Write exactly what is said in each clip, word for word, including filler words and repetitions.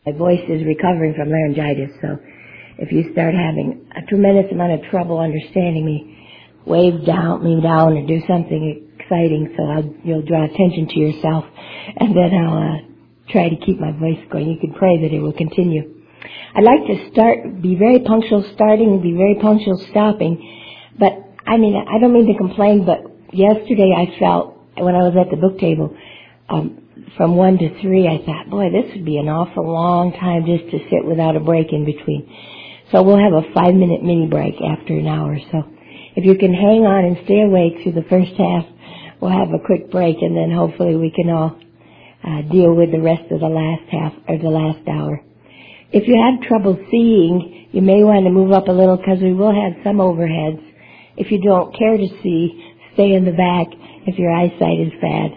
My voice is recovering from laryngitis, so if you start having a tremendous amount of trouble understanding me, wave down, me down, or do something exciting so I'll, you'll draw attention to yourself, and then I'll uh, try to keep my voice going. You can pray that it will continue. I'd like to start, be very punctual starting, be very punctual stopping, but I mean, I don't mean to complain, but yesterday I felt, when I was at the book table, um, from one to three, I thought, boy, this would be an awful long time just to sit without a break in between. So we'll have a five-minute mini break after an hour. So if you can hang on and stay awake through the first half, we'll have a quick break, and then hopefully we can all uh, deal with the rest of the last half, or the last hour. If you have trouble seeing, you may want to move up a little because we will have some overheads. If you don't care to see, stay in the back if your eyesight is bad.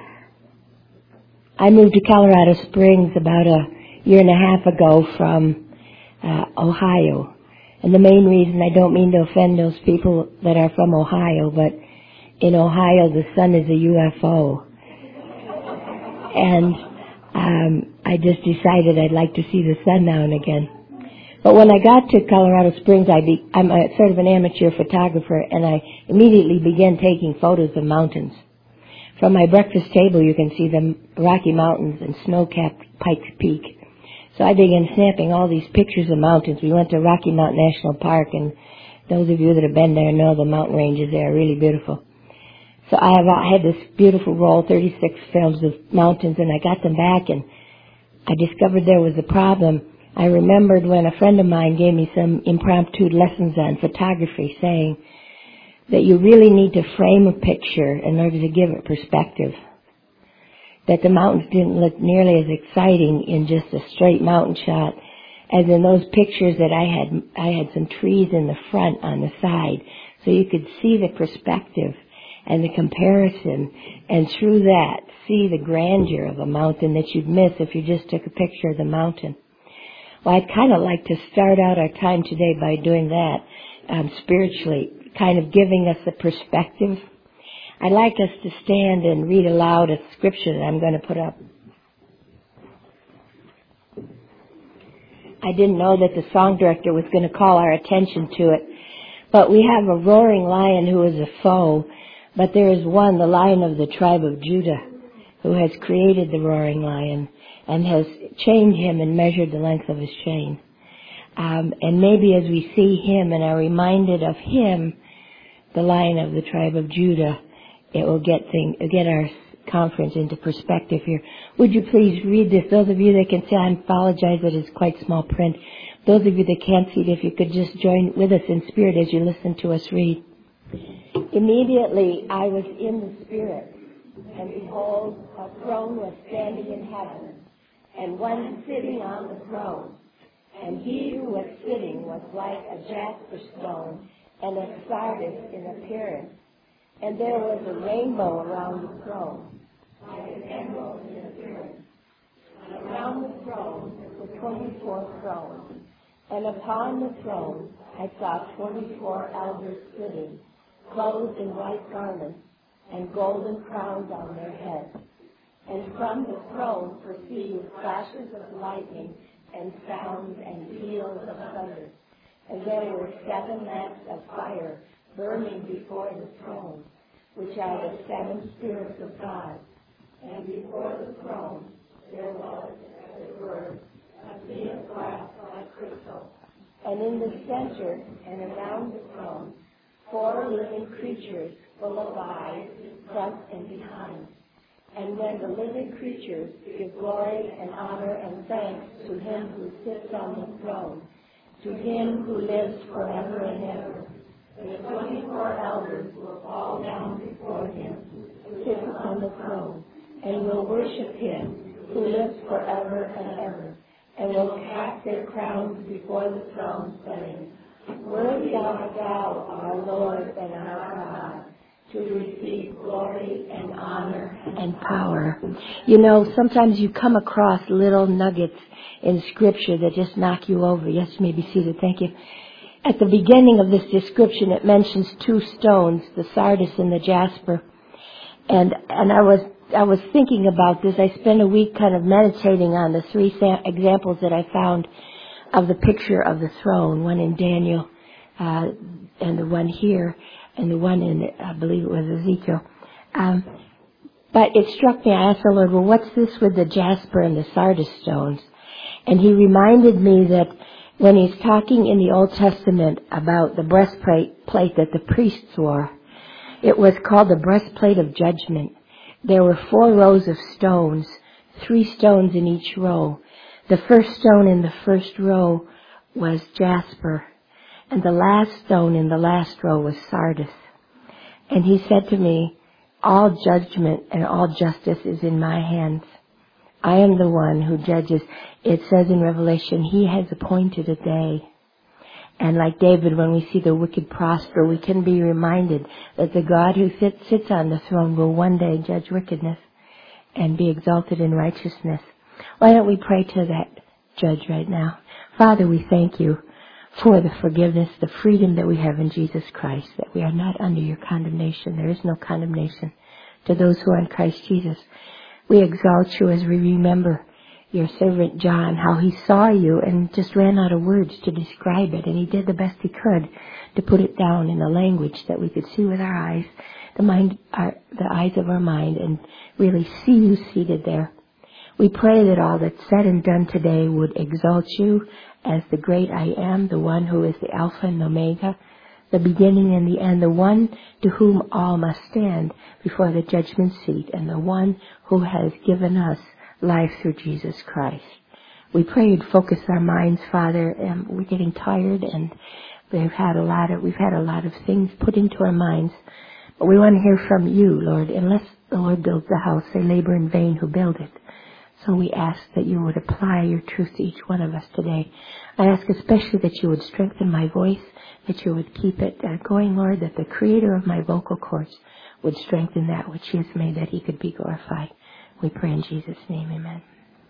I moved to Colorado Springs about a year and a half ago from uh, Ohio. And the main reason, I don't mean to offend those people that are from Ohio, but in Ohio the sun is a U F O. And um, I just decided I'd like to see the sun now and again. But when I got to Colorado Springs, I be, I'm a, sort of an amateur photographer, and I immediately began taking photos of mountains. From my breakfast table, you can see the Rocky Mountains and snow-capped Pikes Peak. So I began snapping all these pictures of mountains. We went to Rocky Mountain National Park, and those of you that have been there know the mountain ranges there are really beautiful. So I have I had this beautiful roll, thirty-six films of mountains, and I got them back, and I discovered there was a problem. I remembered when a friend of mine gave me some impromptu lessons on photography, saying that you really need to frame a picture in order to give it perspective. That the mountains didn't look nearly as exciting in just a straight mountain shot as in those pictures that I had. I had some trees in the front on the side, so you could see the perspective and the comparison, and through that see the grandeur of a mountain that you'd miss if you just took a picture of the mountain. Well, I'd kind of like to start out our time today by doing that um, spiritually, kind of giving us a perspective. I'd like us to stand and read aloud a scripture that I'm going to put up. I didn't know that the song director was going to call our attention to it, but we have a roaring lion who is a foe, but there is one, the Lion of the tribe of Judah, who has created the roaring lion and has chained him and measured the length of his chain. Um, and maybe as we see him and are reminded of him, the Lion of the tribe of Judah, it will get thing, get our conference into perspective here. Would you please read this? Those of you that can see, I apologize that it's quite small print. Those of you that can't see it, if you could just join with us in spirit as you listen to us read. Immediately I was in the Spirit, and behold, a throne was standing in heaven, and one sitting on the throne. And he who was sitting was like a jasper stone and a sardis in appearance. And there was a rainbow around the throne, like an emerald in appearance. And around the throne were twenty-four thrones. And upon the throne I saw twenty-four elders sitting, clothed in white garments, and golden crowns on their heads. And from the throne proceeded flashes of lightning, and sounds and peals of thunder. And there were seven lamps of fire burning before the throne, which are the seven spirits of God. And before the throne there was, as it were, a sea of glass like crystal. And in the center and around the throne, four living creatures full of eyes, front and behind. And when the living creatures give glory and honor and thanks to him who sits on the throne, to him who lives forever and ever, the twenty-four elders will fall down before him who sits on the throne, and will worship him who lives forever and ever, and will cast their crowns before the throne, saying, Worthy art thou, our Lord and our God, to receive glory and honor and power. You know, sometimes you come across little nuggets in Scripture that just knock you over. Yes, you may be seated. Thank you. At the beginning of this description, it mentions two stones, the sardis and the jasper. And and I was I was thinking about this. I spent a week kind of meditating on the three sa- examples that I found of the picture of the throne, one in Daniel, uh, and the one here, and the one in, I believe it was Ezekiel. Um, but it struck me, I asked the Lord, well, what's this with the jasper and the sardis stones? And he reminded me that when he's talking in the Old Testament about the breastplate plate that the priests wore, it was called the breastplate of judgment. There were four rows of stones, three stones in each row. The first stone in the first row was jasper, and the last stone in the last row was sardis. And he said to me, all judgment and all justice is in my hands. I am the one who judges. It says in Revelation, he has appointed a day. And like David, when we see the wicked prosper, we can be reminded that the God who sits, sits on the throne will one day judge wickedness and be exalted in righteousness. Why don't we pray to that judge right now? Father, we thank you for the forgiveness, the freedom that we have in Jesus Christ, that we are not under your condemnation. There is no condemnation to those who are in Christ Jesus. We exalt you as we remember your servant John, how he saw you and just ran out of words to describe it, and he did the best he could to put it down in a language that we could see with our eyes, the mind, our, the eyes of our mind, and really see you seated there. We pray that all that's said and done today would exalt you as the great I am, the one who is the Alpha and Omega, the beginning and the end, the one to whom all must stand before the judgment seat, and the one who has given us life through Jesus Christ. We pray you'd focus our minds, Father. Um, we're getting tired, and we've had a lot of we've had a lot of things put into our minds, but we want to hear from you, Lord. Unless the Lord builds the house, they labor in vain who build it. So we ask that you would apply your truth to each one of us today. I ask especially that you would strengthen my voice, that you would keep it uh, going, Lord, that the creator of my vocal cords would strengthen that which he has made, that he could be glorified. We pray in Jesus' name, amen.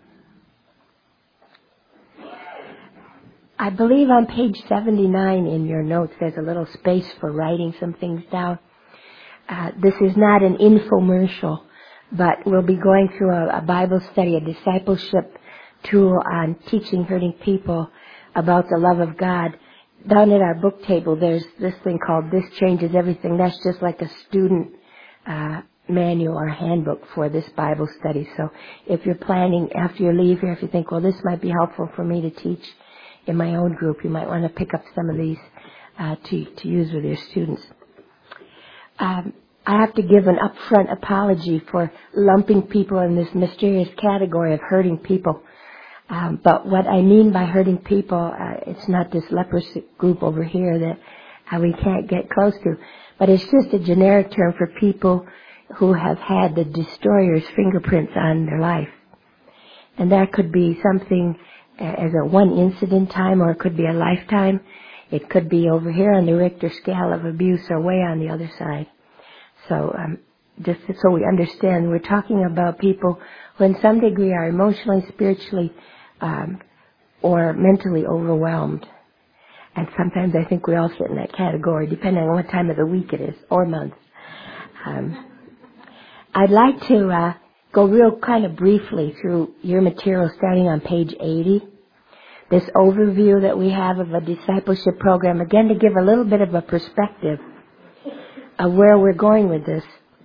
I believe on page seventy-nine in your notes there's a little space for writing some things down. Uh, this is not an infomercial, but we'll be going through a, a Bible study, a discipleship tool on teaching hurting people about the love of God. Down at our book table, there's this thing called This Changes Everything. That's just like a student uh, manual or handbook for this Bible study. So if you're planning after you leave here, if you think, well, this might be helpful for me to teach in my own group, you might want to pick up some of these uh, to, to use with your students. Um, I have to give an upfront apology for lumping people in this mysterious category of hurting people. Um, but what I mean by hurting people, uh, it's not this leprosy group over here that uh, we can't get close to, but it's just a generic term for people who have had the destroyer's fingerprints on their life. And that could be something uh, as a one incident time, or it could be a lifetime. It could be over here on the Richter scale of abuse, or way on the other side. So um, just so we understand, we're talking about people who in some degree are emotionally, spiritually, um, or mentally overwhelmed. And sometimes I think we all fit in that category, depending on what time of the week it is, or month. Um, I'd like to uh, go real kind of briefly through your material starting on page eighty. This overview that we have of a discipleship program, again to give a little bit of a perspective of where we're going with this.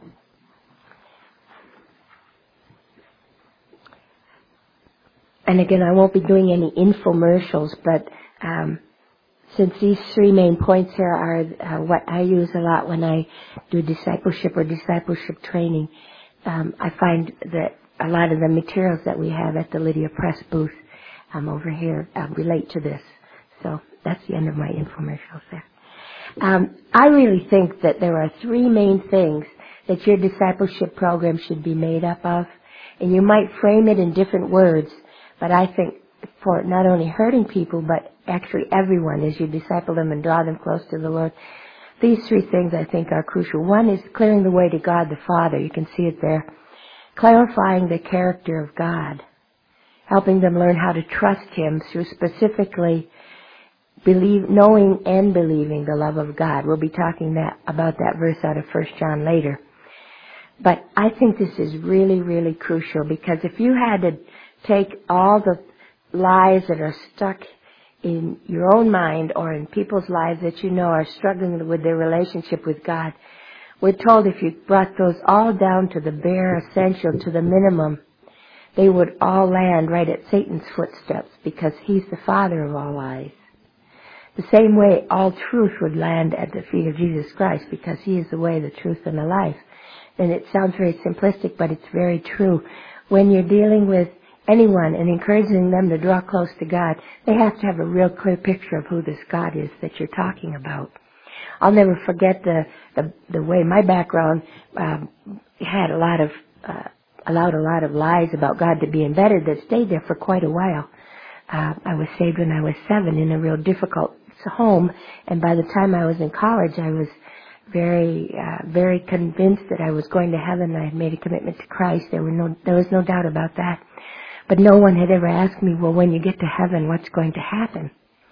And again, I won't be doing any infomercials, but um, since these three main points here are uh, what I use a lot when I do discipleship or discipleship training, um, I find that a lot of the materials that we have at the Lydia Press booth um, over here uh, relate to this. So that's the end of my infomercials there. Um, I really think that there are three main things that your discipleship program should be made up of. And you might frame it in different words, but I think for not only hurting people, but actually everyone as you disciple them and draw them close to the Lord, these three things I think are crucial. One is clearing the way to God the Father. You can see it there. Clarifying the character of God. Helping them learn how to trust Him through specifically believe, knowing and believing the love of God. We'll be talking that about that verse out of First John later. But I think this is really, really crucial, because if you had to take all the lies that are stuck in your own mind or in people's lives that you know are struggling with their relationship with God, we're told if you brought those all down to the bare essential, to the minimum, they would all land right at Satan's footsteps, because he's the father of all lies. The same way all truth would land at the feet of Jesus Christ, because he is the way, the truth, and the life. And it sounds very simplistic, but it's very true. When you're dealing with anyone and encouraging them to draw close to God, they have to have a real clear picture of who this God is that you're talking about. I'll never forget the the, the way my background um, had a lot of uh, allowed a lot of lies about God to be embedded that stayed there for quite a while. Uh, I was saved when I was seven in a real difficult home, and by the time I was in college, I was very, uh, very convinced that I was going to heaven. I had made a commitment to Christ. There were no, there was no doubt about that. But no one had ever asked me, well, when you get to heaven, what's going to happen?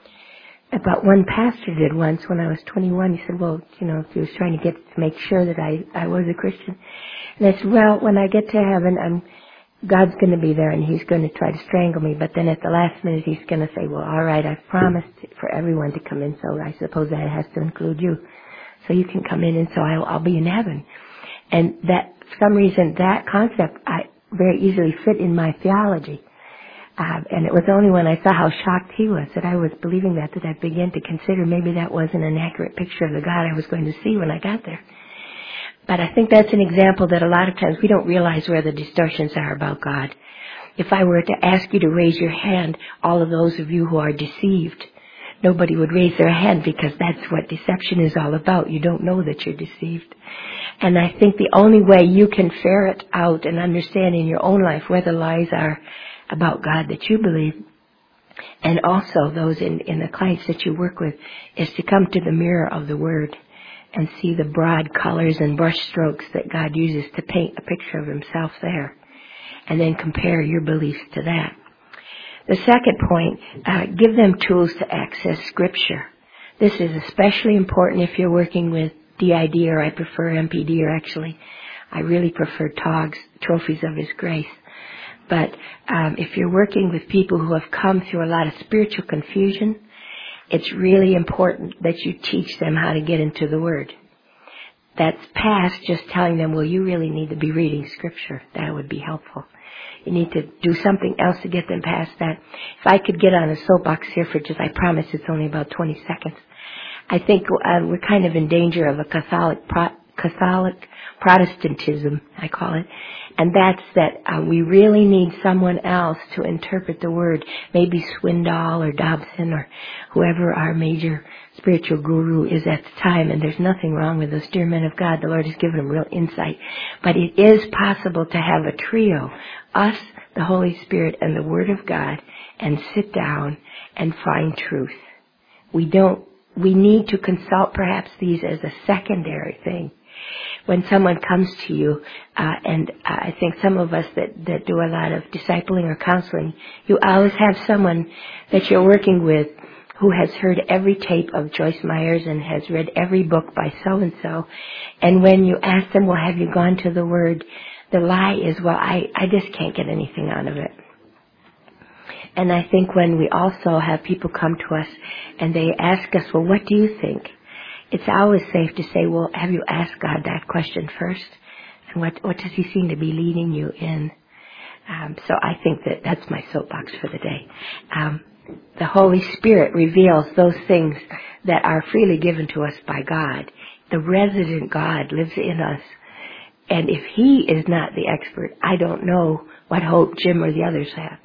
But one pastor did once when I was twenty-one. He said, well, you know, he was trying to get to make sure that I, I was a Christian. And I said, well, when I get to heaven, I'm, God's going to be there and he's going to try to strangle me. But then at the last minute, he's going to say, well, all right, I've promised for everyone to come in, so I suppose that has to include you. So you can come in, and so I'll, I'll be in heaven. And that, for some reason, that concept I very easily fit in my theology. Uh, and it was only when I saw how shocked he was that I was believing that, that I began to consider maybe that wasn't an accurate picture of the God I was going to see when I got there. But I think that's an example that a lot of times we don't realize where the distortions are about God. If I were to ask you to raise your hand, all of those of you who are deceived, nobody would raise their hand, because that's what deception is all about. You don't know that you're deceived. And I think the only way you can ferret out and understand in your own life where the lies are about God that you believe, and also those in, in the clients that you work with, is to come to the mirror of the Word and see the broad colors and brush strokes that God uses to paint a picture of himself there, and then compare your beliefs to that. The second point, uh, give them tools to access Scripture. This is especially important if you're working with D I D, or I prefer M P D, or actually I really prefer T O G's, Trophies of His Grace. But um, if you're working with people who have come through a lot of spiritual confusion, it's really important that you teach them how to get into the Word. That's past just telling them, well, you really need to be reading Scripture. That would be helpful. You need to do something else to get them past that. If I could get on a soapbox here for just, I promise it's only about twenty seconds. I think uh, we're kind of in danger of a Catholic pro- Catholic Protestantism, I call it. And that's that uh, we really need someone else to interpret the Word. Maybe Swindoll or Dobson or whoever our major spiritual guru is at the time. And there's nothing wrong with those dear men of God. The Lord has given them real insight. But it is possible to have a trio, us, the Holy Spirit, and the Word of God, and sit down and find truth. We don't, we need to consult perhaps these as a secondary thing. When someone comes to you, uh, and I think some of us that, that do a lot of discipling or counseling, you always have someone that you're working with who has heard every tape of Joyce Myers and has read every book by so-and-so. And when you ask them, well, have you gone to the Word? The lie is, well, I, I just can't get anything out of it. And I think when we also have people come to us and they ask us, well, what do you think? It's always safe to say, well, have you asked God that question first? And what, what does he seem to be leading you in? Um, so I think that that's my soapbox for the day. Um, the Holy Spirit reveals those things that are freely given to us by God. The resident God lives in us. And if he is not the expert, I don't know what hope Jim or the others have.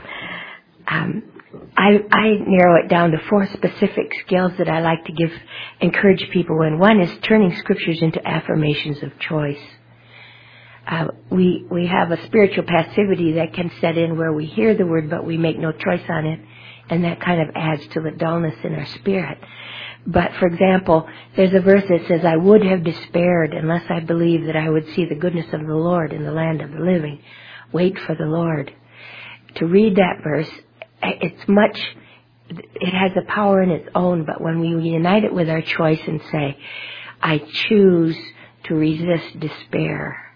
Um, I, I narrow it down to four specific skills that I like to give, encourage people in. One is turning scriptures into affirmations of choice. Uh, we, we have a spiritual passivity that can set in where we hear the word, but we make no choice on it. And that kind of adds to the dullness in our spirit. But, for example, there's a verse that says, I would have despaired unless I believed that I would see the goodness of the Lord in the land of the living. Wait for the Lord. To read that verse, it's much, it has a power in its own, but when we unite it with our choice and say, I choose to resist despair,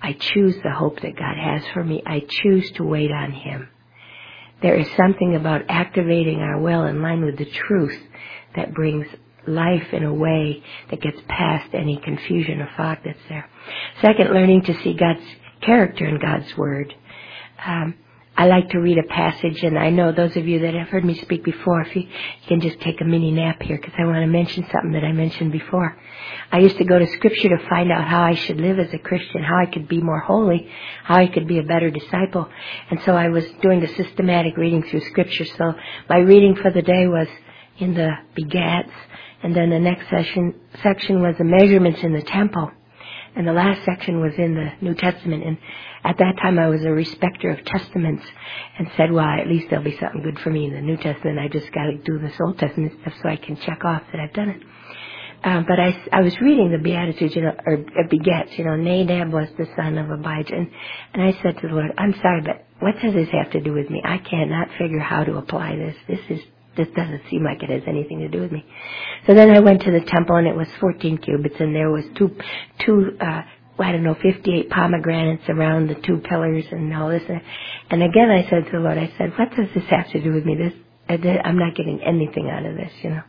I choose the hope that God has for me. I choose to wait on Him. There is something about activating our will in line with the truth that brings life in a way that gets past any confusion or fog that's there. Second, learning to see God's character in God's Word. Um, I like to read a passage, and I know those of you that have heard me speak before, if you, you can just take a mini nap here, because I want to mention something that I mentioned before. I used to go to Scripture to find out how I should live as a Christian, how I could be more holy, how I could be a better disciple. And so I was doing the systematic reading through Scripture. So my reading for the day was in the begats, and then the next session, section was the measurements in the temple. And the last section was in the New Testament. And at that time I was a respecter of testaments and said, well, at least there'll be something good for me in the New Testament. I just got to do this Old Testament stuff so I can check off that I've done it. Um, but I, I was reading the Beatitudes, you know, or uh, begets, you know, Nadab was the son of Abijah. And, and I said to the Lord, I'm sorry, but what does this have to do with me? I cannot figure how to apply this. This is This doesn't seem like it has anything to do with me. So then I went to the temple, and it was fourteen cubits, and there was two, two, uh, I don't know, fifty-eight pomegranates around the two pillars and all this. And again I said to the Lord, I said, what does this have to do with me? This, I'm not getting anything out of this, you know.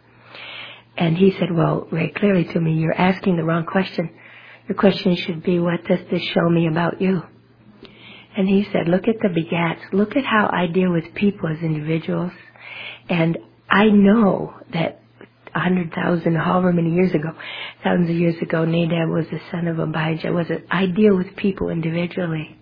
And He said, well, very clearly to me, you're asking the wrong question. Your question should be, what does this show me about you? And He said, look at the begats. Look at how I deal with people as individuals. And I know that a hundred thousand, however many years ago, thousands of years ago, Nadab was the son of Abijah. Was it? I deal with people individually.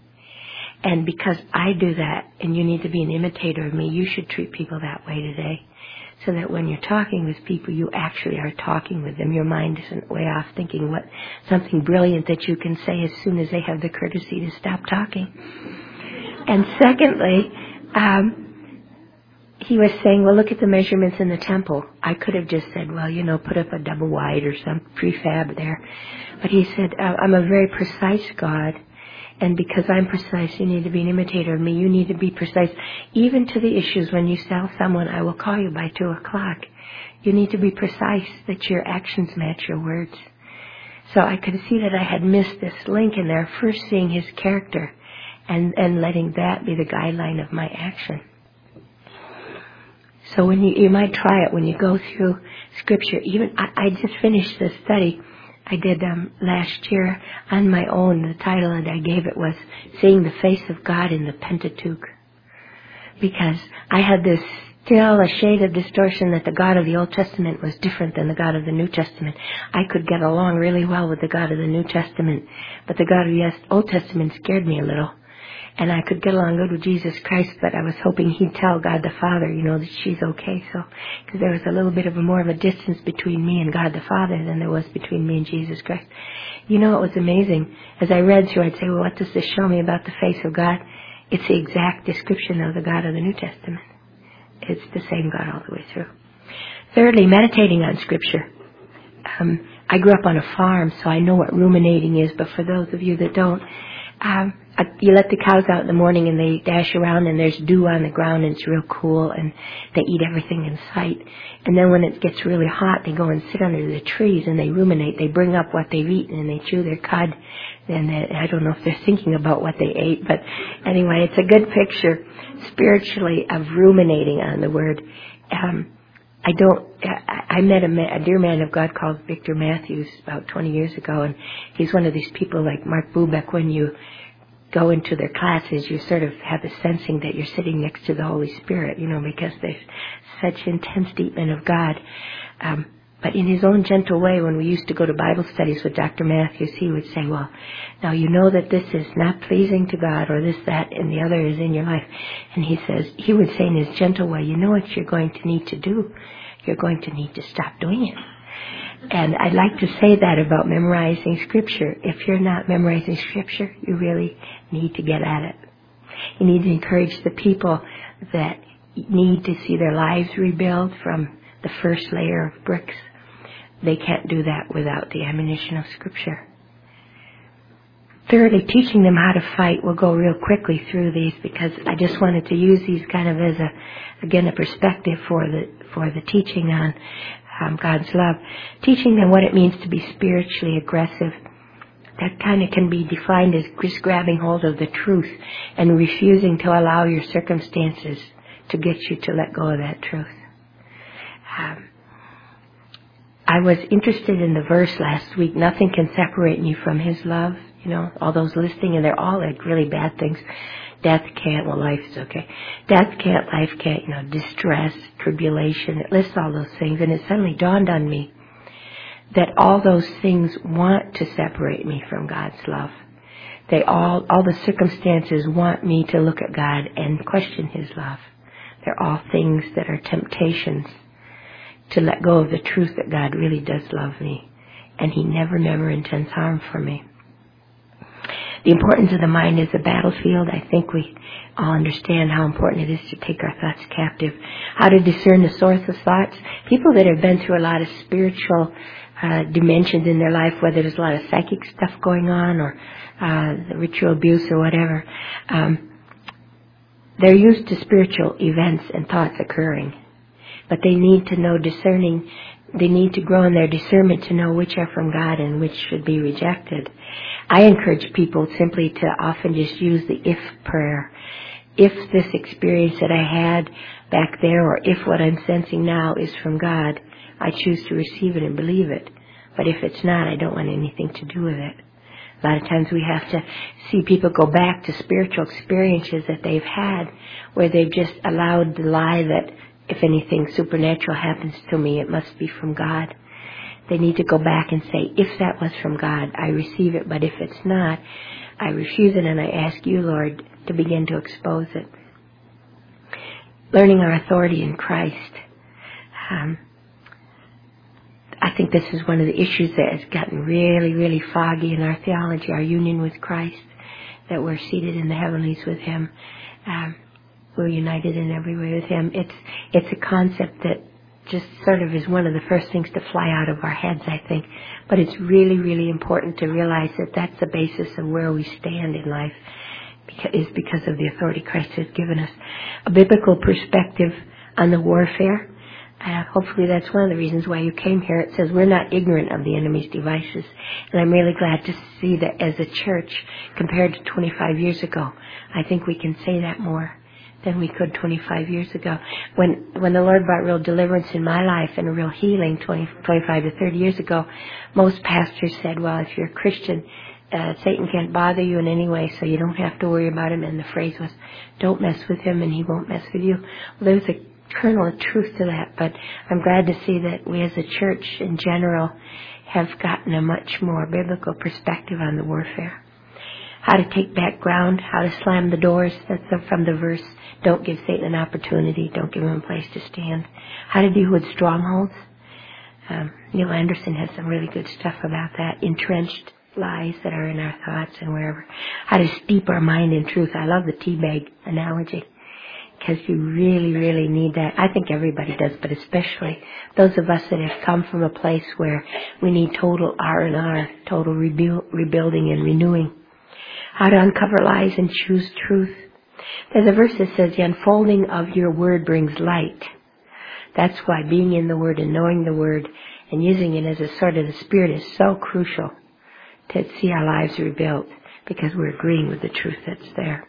And because I do that, and you need to be an imitator of me, you should treat people that way today. So that when you're talking with people, you actually are talking with them. Your mind isn't way off thinking what something brilliant that you can say as soon as they have the courtesy to stop talking. And secondly, um, He was saying, well, look at the measurements in the temple. I could have just said, well, you know, put up a double wide or some prefab there. But He said, I'm a very precise God. And because I'm precise, you need to be an imitator of me. You need to be precise. Even to the issues when you tell someone, I will call you by two o'clock. You need to be precise that your actions match your words. So I could see that I had missed this link in there, first seeing His character and, and letting that be the guideline of my action. So when you, you might try it when you go through Scripture. Even I, I just finished this study I did um, last year on my own. The title that I gave it was Seeing the Face of God in the Pentateuch. Because I had this still a shade of distortion that the God of the Old Testament was different than the God of the New Testament. I could get along really well with the God of the New Testament, but the God of the Old Testament scared me a little. And I could get along good with Jesus Christ, but I was hoping He'd tell God the Father, you know, that she's okay. So, because there was a little bit of a more of a distance between me and God the Father than there was between me and Jesus Christ. You know, it was amazing. As I read through, I'd say, well, what does this show me about the face of God? It's the exact description of the God of the New Testament. It's the same God all the way through. Thirdly, meditating on Scripture. Um, I grew up on a farm, so I know what ruminating is, but for those of you that don't, um, you let the cows out in the morning and they dash around and there's dew on the ground and it's real cool and they eat everything in sight. And then when it gets really hot, they go and sit under the trees and they ruminate. They bring up what they've eaten and they chew their cud. And they, I don't know if they're thinking about what they ate, but anyway, it's a good picture spiritually of ruminating on the Word. Um, I don't, I, I met a, man, a dear man of God called Victor Matthews about twenty years ago, and he's one of these people like Mark Bubeck. When you go into their classes, you sort of have the sensing that you're sitting next to the Holy Spirit, you know, because there's such intense deepment of God. Um, but in his own gentle way, when we used to go to Bible studies with Doctor Matthews, he would say, well, now you know that this is not pleasing to God, or this, that, and the other is in your life. And he says, he would say in his gentle way, you know what you're going to need to do? You're going to need to stop doing it. And I'd like to say that about memorizing Scripture. If you're not memorizing Scripture, you really need to get at it. You need to encourage the people that need to see their lives rebuild from the first layer of bricks. They can't do that without the ammunition of Scripture. Thirdly, teaching them how to fight. We'll go real quickly through these because I just wanted to use these kind of as a, again, a perspective for the for the teaching on um, God's love. Teaching them what it means to be spiritually aggressive. that kind of can be defined as just grabbing hold of the truth and refusing to allow your circumstances to get you to let go of that truth. Um, I was interested in the verse last week, nothing can separate me from His love. You know, all those listing, and they're all like really bad things. Death can't, well, life is okay. Death can't, life can't, you know, distress, tribulation. It lists all those things, and it suddenly dawned on me that all those things want to separate me from God's love. They all, all the circumstances want me to look at God and question His love. They're all things that are temptations to let go of the truth that God really does love me, and He never, never intends harm for me. The importance of the mind is a battlefield. I think we all understand how important it is to take our thoughts captive. How to discern the source of thoughts. People that have been through a lot of spiritual uh, dimensions in their life, whether there's a lot of psychic stuff going on or uh, ritual abuse or whatever, um, they're used to spiritual events and thoughts occurring. But they need to know discerning. They need to grow in their discernment to know which are from God and which should be rejected. I encourage people simply to often just use the if prayer. If this experience that I had back there, or if what I'm sensing now is from God, I choose to receive it and believe it. But if it's not, I don't want anything to do with it. A lot of times we have to see people go back to spiritual experiences that they've had where they've just allowed the lie that if anything supernatural happens to me, it must be from God. They need to go back and say, if that was from God, I receive it. But if it's not, I refuse it, and I ask you, Lord, to begin to expose it. Learning our authority in Christ. Um, I think this is one of the issues that has gotten really, really foggy in our theology, our union with Christ, that we're seated in the heavenlies with Him. Um, we're united in every way with Him. It's, it's a concept that just sort of is one of the first things to fly out of our heads, I think. But it's really, really important to realize that that's the basis of where we stand in life, because, is because of the authority Christ has given us. A biblical perspective on the warfare. Uh, hopefully that's one of the reasons why you came here. It says we're not ignorant of the enemy's devices. And I'm really glad to see that as a church, compared to twenty-five years ago, I think we can say that more than we could twenty-five years ago. When when the Lord brought real deliverance in my life and real healing twenty, twenty-five to thirty years ago, most pastors said, well, if you're a Christian, uh, Satan can't bother you in any way, so you don't have to worry about him. And the phrase was, don't mess with him and he won't mess with you. Well, there's a kernel of truth to that, but I'm glad to see that we as a church in general have gotten a much more biblical perspective on the warfare. How to take back ground, how to slam the doors. That's from the verse, don't give Satan an opportunity, don't give him a place to stand. How to deal with strongholds. Um, Neil Anderson has some really good stuff about that. Entrenched lies that are in our thoughts and wherever. How to steep our mind in truth. I love the tea bag analogy, because you really, really need that. I think everybody does, but especially those of us that have come from a place where we need total R and R, total rebuild, rebuilding and renewing. How to uncover lies and choose truth. There's a verse that says, the unfolding of your word brings light. That's why being in the word and knowing the word and using it as a sword of the Spirit is so crucial to see our lives rebuilt, because we're agreeing with the truth that's there.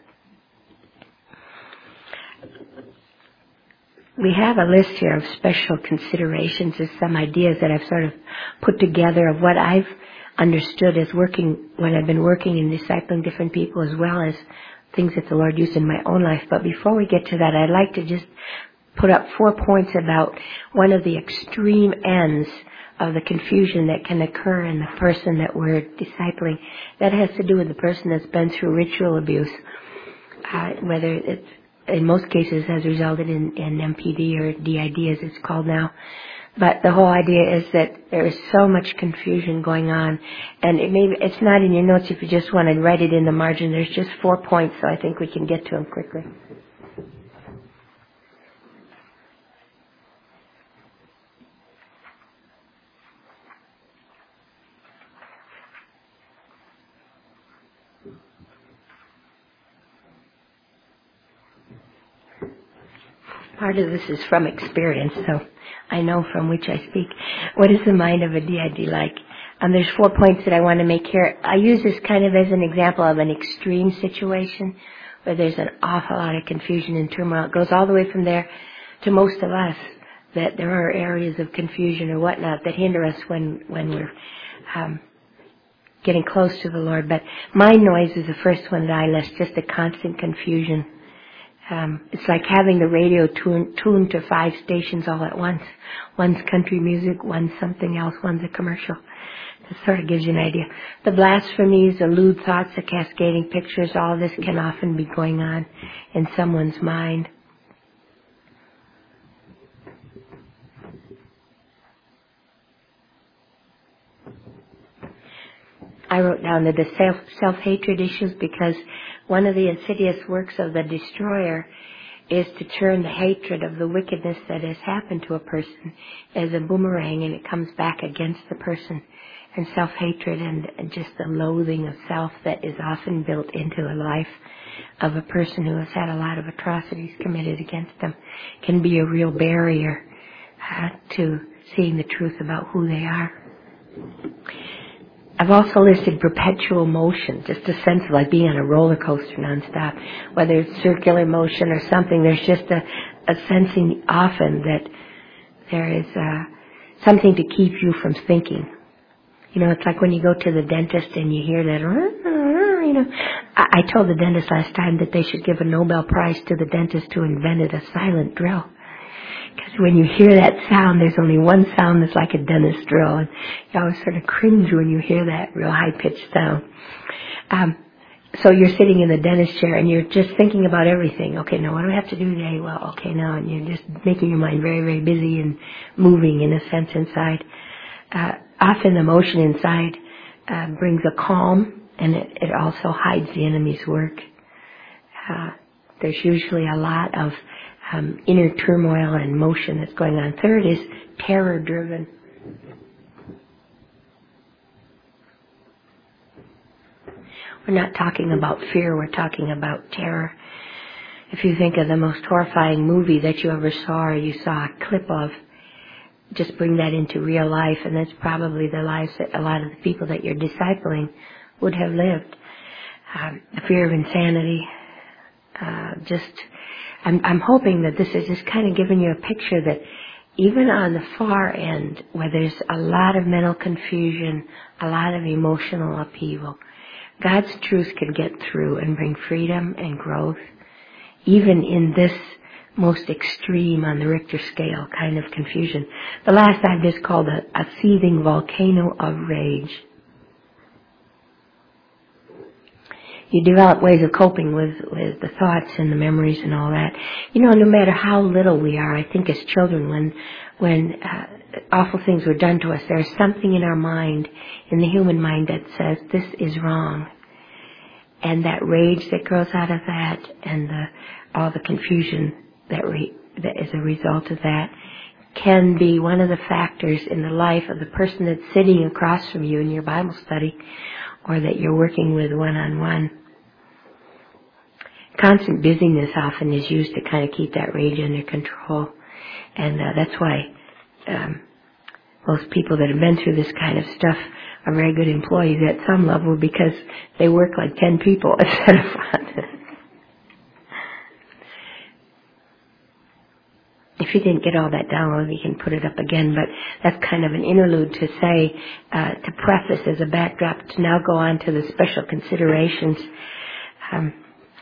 We have a list here of special considerations and some ideas that I've sort of put together of what I've understood as working when I've been working and discipling different people, as well as things that the Lord used in my own life. But before we get to that, I'd like to just put up four points about one of the extreme ends of the confusion that can occur in the person that we're discipling. That has to do with the person that's been through ritual abuse, uh, whether it's in most cases has resulted in, in M P D or D I D as it's called now. But the whole idea is that there is so much confusion going on, and it may, it's not in your notes if you just want to write it in the margin. There's just four points, so I think we can get to them quickly. Part of this is from experience, so I know from which I speak. What is the mind of a D I D like? Um, there's four points that I want to make here. I use this kind of as an example of an extreme situation where there's an awful lot of confusion and turmoil. It goes all the way from there to most of us, that there are areas of confusion or whatnot that hinder us when, when we're um, getting close to the Lord. But mind noise is the first one that I list, just a constant confusion. Um, it's like having the radio tuned, tuned to five stations all at once. One's country music, one's something else, one's a commercial. That sort of gives you an idea. The blasphemies, the lewd thoughts, the cascading pictures, all this can often be going on in someone's mind. I wrote down the self, self-hatred issues because one of the insidious works of the destroyer is to turn the hatred of the wickedness that has happened to a person as a boomerang, and it comes back against the person. And self-hatred and, and just the loathing of self that is often built into a life of a person who has had a lot of atrocities committed against them can be a real barrier uh, to seeing the truth about who they are. I've also listed perpetual motion, just a sense of like being on a roller coaster nonstop. Whether it's circular motion or something, there's just a, a sensing often that there is uh, something to keep you from thinking. You know, it's like when you go to the dentist and you hear that, you know. I, I told the dentist last time that they should give a Nobel Prize to the dentist who invented a silent drill. Because when you hear that sound, there's only one sound that's like a dentist drill. And you always sort of cringe when you hear that real high-pitched sound. Um, so you're sitting in the dentist chair and you're just thinking about everything. Okay, now what do I have to do today? Well, okay, now. And you're just making your mind very, very busy and moving in a sense inside. Uh, often the motion inside uh, brings a calm, and it, it also hides the enemy's work. Uh, there's usually a lot of um, inner turmoil and motion that's going on. Third is terror-driven. We're not talking about fear, we're talking about terror. If you think of the most horrifying movie that you ever saw or you saw a clip of, just bring that into real life, and that's probably the lives that a lot of the people that you're discipling would have lived. Um, the fear of insanity. Uh, just, I'm, I'm hoping that this is just kind of giving you a picture that even on the far end, where there's a lot of mental confusion, a lot of emotional upheaval, God's truth can get through and bring freedom and growth, even in this most extreme on the Richter scale kind of confusion. The last I've just called a, a seething volcano of rage. You develop ways of coping with, with the thoughts and the memories and all that. You know, no matter how little we are, I think as children, when when uh, awful things were done to us, there's something in our mind, in the human mind, that says this is wrong. And that rage that grows out of that, and the, all the confusion that, re, that is a result of that, can be one of the factors in the life of the person that's sitting across from you in your Bible study, or that you're working with one-on-one. Constant busyness often is used to kind of keep that rage under control. And uh, that's why um, most people that have been through this kind of stuff are very good employees at some level, because they work like ten people instead of one. If you didn't get all that download, you can put it up again, but that's kind of an interlude to say, uh, to preface as a backdrop, to now go on to the special considerations. Um,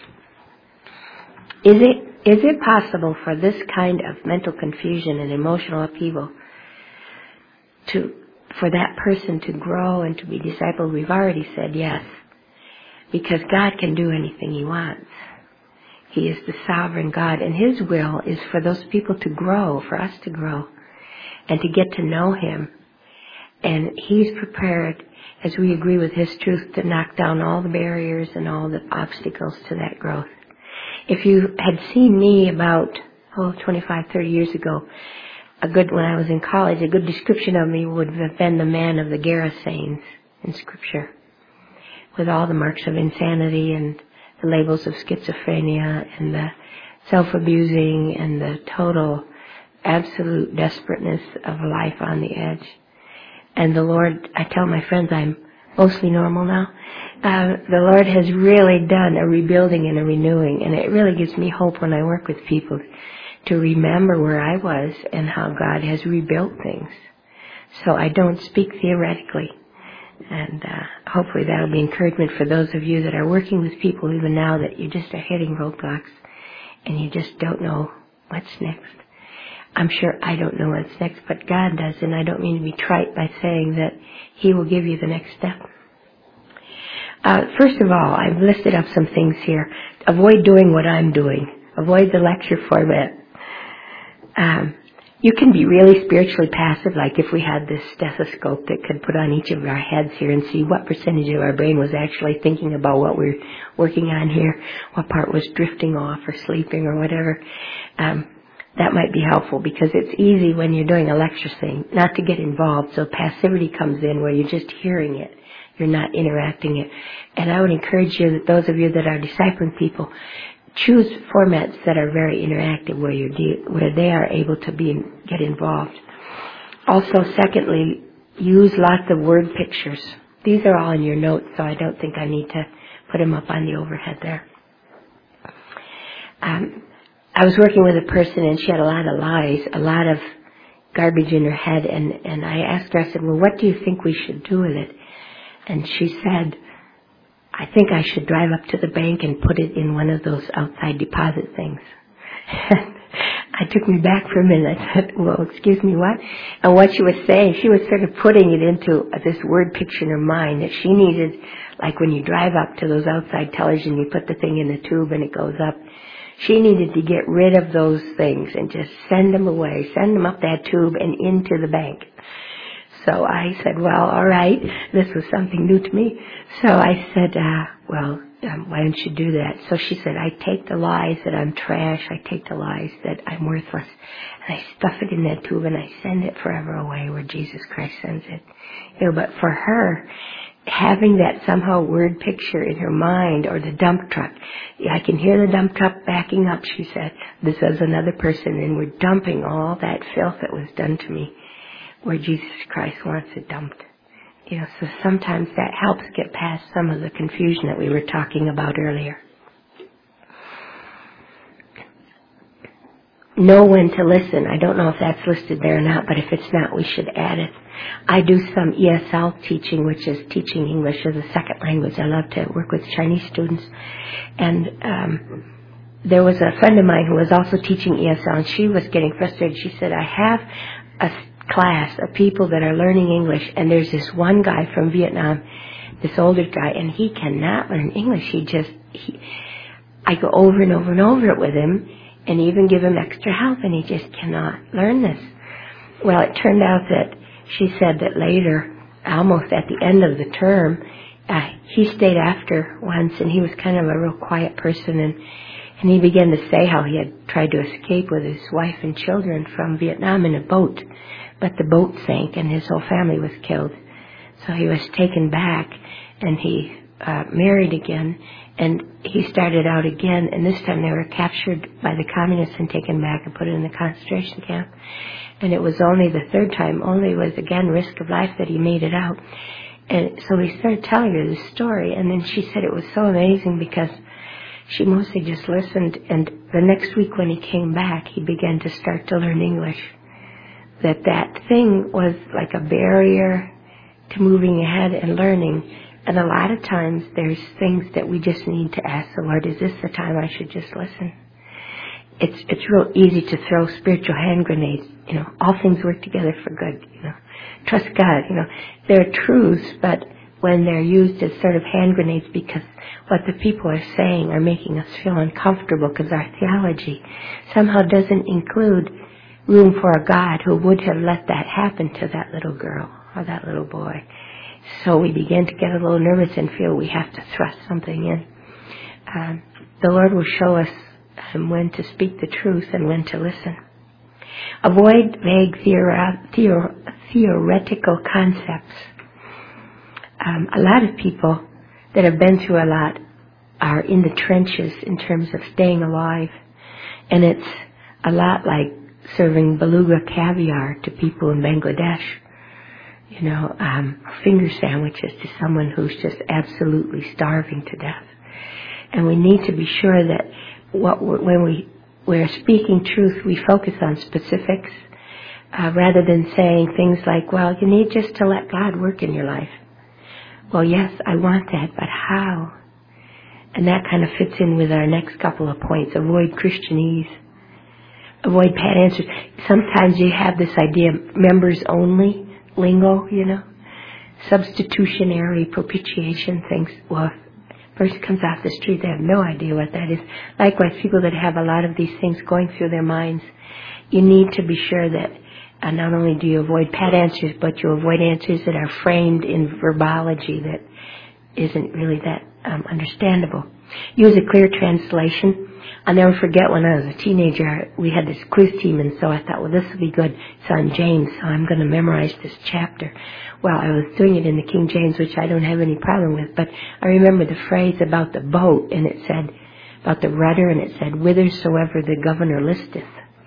is it is it possible for this kind of mental confusion and emotional upheaval to for that person to grow and to be discipled? We've already said yes, because God can do anything He wants. He is the sovereign God, and His will is for those people to grow, for us to grow, and to get to know Him. And He's prepared, as we agree with His truth, to knock down all the barriers and all the obstacles to that growth. If you had seen me about, oh, twenty-five, thirty years ago, a good, when I was in college, a good description of me would have been the man of the Gerasenes in Scripture, with all the marks of insanity and the labels of schizophrenia and the self-abusing and the total absolute desperateness of life on the edge. And the Lord, I tell my friends I'm mostly normal now. Uh, the Lord has really done a rebuilding and a renewing, and it really gives me hope when I work with people to remember where I was and how God has rebuilt things. So I don't speak theoretically. And uh, hopefully that will be encouragement for those of you that are working with people even now that you just are hitting roadblocks and you just don't know what's next. I'm sure I don't know what's next, but God does, and I don't mean to be trite by saying that He will give you the next step. Uh, first of all, I've listed up some things here. Avoid doing what I'm doing. Avoid the lecture format. Um, You can be really spiritually passive, like if we had this stethoscope that could put on each of our heads here and see what percentage of our brain was actually thinking about what we're working on here, what part was drifting off or sleeping or whatever. Um, that might be helpful because it's easy when you're doing a lecture thing not to get involved. So passivity comes in where you're just hearing it. You're not interacting it. And I would encourage you that those of you that are discipling people, choose formats that are very interactive where you de- where they are able to be get involved. Also, secondly, use lots of word pictures. These are all in your notes, so I don't think I need to put them up on the overhead there. Um, I was working with a person and she had a lot of lies, a lot of garbage in her head, and, and I asked her, I said, well, what do you think we should do with it? And she said, I think I should drive up to the bank and put it in one of those outside deposit things. I took me back for a minute. I said, well, excuse me, what? And what she was saying, she was sort of putting it into this word picture in her mind that she needed, like when you drive up to those outside tellers and you put the thing in the tube and it goes up. She needed to get rid of those things and just send them away, send them up that tube and into the bank. So I said, well, all right. This was something new to me. So I said, uh, well, um, why don't you do that? So she said, I take the lies that I'm trash. I take the lies that I'm worthless. And I stuff it in that tube and I send it forever away where Jesus Christ sends it. You know, but for her, having that somehow word picture in her mind, or the dump truck. I can hear the dump truck backing up, she said. This is another person, and we're dumping all that filth that was done to me where Jesus Christ wants it dumped. You know, so sometimes that helps get past some of the confusion that we were talking about earlier. Know when to listen. I don't know if that's listed there or not, but if it's not, we should add it. I do some E S L teaching, which is teaching English as a second language. I love to work with Chinese students. And um, there was a friend of mine who was also teaching E S L, and she was getting frustrated. She said, I have a class of people that are learning English, and there's this one guy from Vietnam, this older guy, and he cannot learn English. He just, he, I go over and over and over it with him, and even give him extra help, and he just cannot learn this. Well, it turned out that she said that later, almost at the end of the term, uh, he stayed after once, and he was kind of a real quiet person, and, and he began to say how he had tried to escape with his wife and children from Vietnam in a boat, but the boat sank, and his whole family was killed. So he was taken back, and he uh, married again, and he started out again, and this time they were captured by the communists and taken back and put in the concentration camp. And it was only the third time, only was again risk of life, that he made it out. And so we started telling her this story, and then she said it was so amazing because she mostly just listened, and the next week when he came back, he began to start to learn English. That that thing was like a barrier to moving ahead and learning. And a lot of times there's things that we just need to ask the Lord, is this the time I should just listen? It's it's real easy to throw spiritual hand grenades. You know, all things work together for good. You know, trust God. You know, they're truths, but when they're used as sort of hand grenades because what the people are saying are making us feel uncomfortable because our theology somehow doesn't include room for a God who would have let that happen to that little girl or that little boy. So we begin to get a little nervous and feel we have to thrust something in. Um, the Lord will show us um, when to speak the truth and when to listen. Avoid vague theori- theor- theoretical concepts. Um, a lot of people that have been through a lot are in the trenches in terms of staying alive. And it's a lot like serving beluga caviar to people in Bangladesh. you know, um, finger sandwiches to someone who's just absolutely starving to death. And we need to be sure that what we're, when we, we're speaking truth, we focus on specifics uh, rather than saying things like, well, you need just to let God work in your life. Well, yes, I want that, but how? And that kind of fits in with our next couple of points. Avoid Christianese. Avoid pat answers. Sometimes you have this idea of members only lingo, you know. Substitutionary propitiation things. Well, if a person comes off the street, they have no idea what that is. Likewise, people that have a lot of these things going through their minds, you need to be sure that uh, not only do you avoid pat answers, but you avoid answers that are framed in verbology that isn't really that um, understandable. Use a clear translation. I'll never forget when I was a teenager, we had this quiz team, and so I thought, well, this will be good. It's on James, so I'm going to memorize this chapter. Well, I was doing it in the King James, which I don't have any problem with, but I remember the phrase about the boat, and it said, about the rudder, and it said, whithersoever the governor listeth.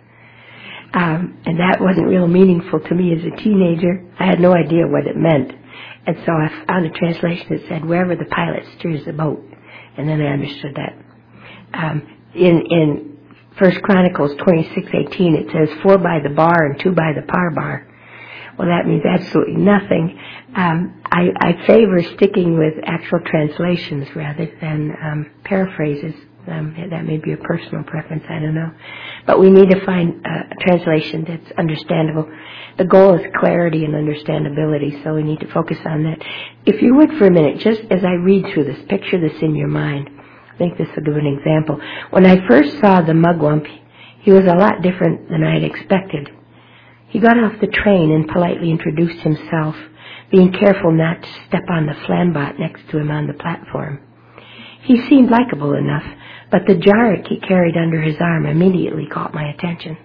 Um, and that wasn't real meaningful to me as a teenager. I had no idea what it meant. And so I found a translation that said, wherever the pilot steers the boat. And then I understood that. Um, in, in First Chronicles twenty-six eighteen, it says, four by the bar and two by the par bar. Well, that means absolutely nothing. Um, I, I favor sticking with actual translations rather than um, paraphrases. Um, that may be a personal preference, I don't know. But we need to find a translation that's understandable. The goal is clarity and understandability, so we need to focus on that. If you would for a minute, just as I read through this, picture this in your mind. I think this will give an example. When I first saw the mugwump, he was a lot different than I had expected. He got off the train and politely introduced himself, being careful not to step on the flambot next to him on the platform. He seemed likable enough, but the jarek he carried under his arm immediately caught my attention.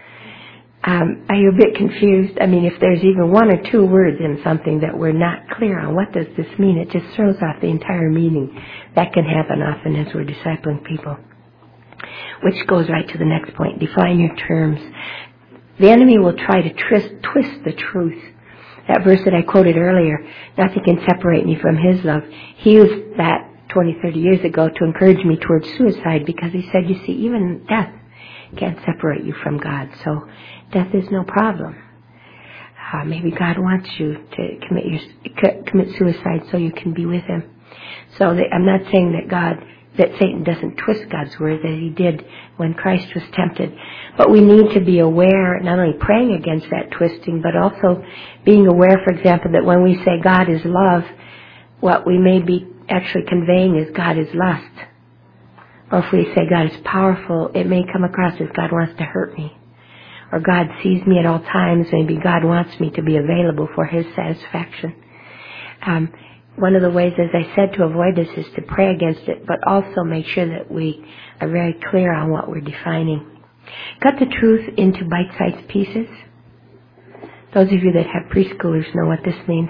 Um, are you a bit confused? I mean, if there's even one or two words in something that we're not clear on, what does this mean? It just throws off the entire meaning. That can happen often as we're discipling people. Which goes right to the next point. Define your terms. The enemy will try to twist, twist the truth. That verse that I quoted earlier, nothing can separate me from his love. He used that twenty, thirty years ago to encourage me towards suicide because he said, you see, even death can't separate you from God. So death is no problem. Uh, maybe God wants you to commit your, commit suicide so you can be with him. So that, I'm not saying that God, that Satan doesn't twist God's word, that he did when Christ was tempted. But we need to be aware, not only praying against that twisting, but also being aware, for example, that when we say God is love, what we may be actually conveying is God is lust. Or if we say God is powerful, it may come across as God wants to hurt me. Or God sees me at all times, maybe God wants me to be available for his satisfaction. Um, one of the ways, as I said, to avoid this is to pray against it, but also make sure that we are very clear on what we're defining. Cut the truth into bite-sized pieces. Those of you that have preschoolers know what this means.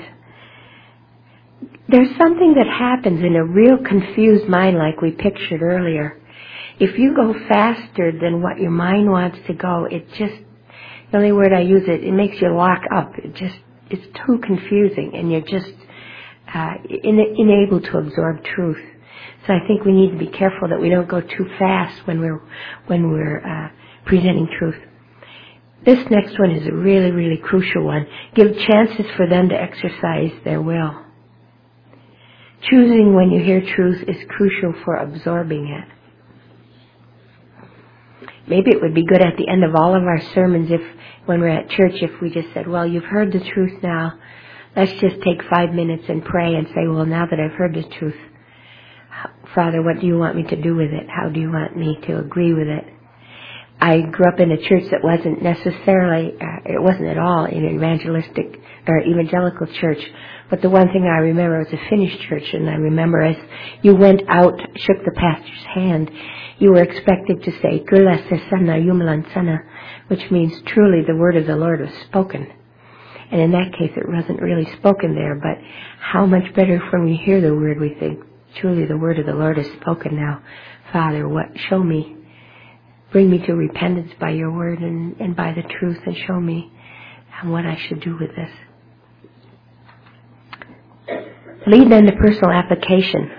There's something that happens in a real confused mind like we pictured earlier. If you go faster than what your mind wants to go, it just, the only word I use it, it makes you lock up. It just, it's too confusing and you're just uh, in, unable to absorb truth. So I think we need to be careful that we don't go too fast when we're, when we're uh, presenting truth. This next one is a really, really crucial one. Give chances for them to exercise their will. Choosing when you hear truth is crucial for absorbing it. Maybe it would be good at the end of all of our sermons if, when we're at church, if we just said, well, you've heard the truth now. Let's just take five minutes and pray and say, well, now that I've heard the truth, Father, what do you want me to do with it? How do you want me to agree with it? I grew up in a church that wasn't necessarily, uh, it wasn't at all an evangelistic or evangelical church. But the one thing I remember was a Finnish church, and I remember as you went out, shook the pastor's hand, you were expected to say, Kyllä se sana Jumalan sana, which means truly the word of the Lord was spoken. And in that case, it wasn't really spoken there, but how much better when we hear the word, we think, truly the word of the Lord is spoken now. Father, what, show me. Bring me to repentance by your word and, and by the truth, and show me what I should do with this. Lead them to personal application.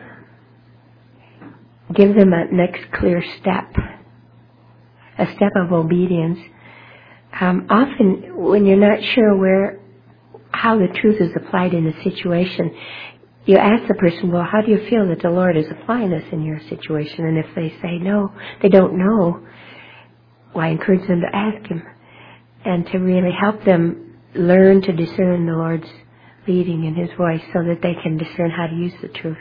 Give them a next clear step, a step of obedience. Um, often, when you're not sure where, how the truth is applied in a situation, you ask the person, well, how do you feel that the Lord is applying this in your situation? And if they say no, they don't know, well, I encourage them to ask Him and to really help them learn to discern the Lord's leading in His voice so that they can discern how to use the truth.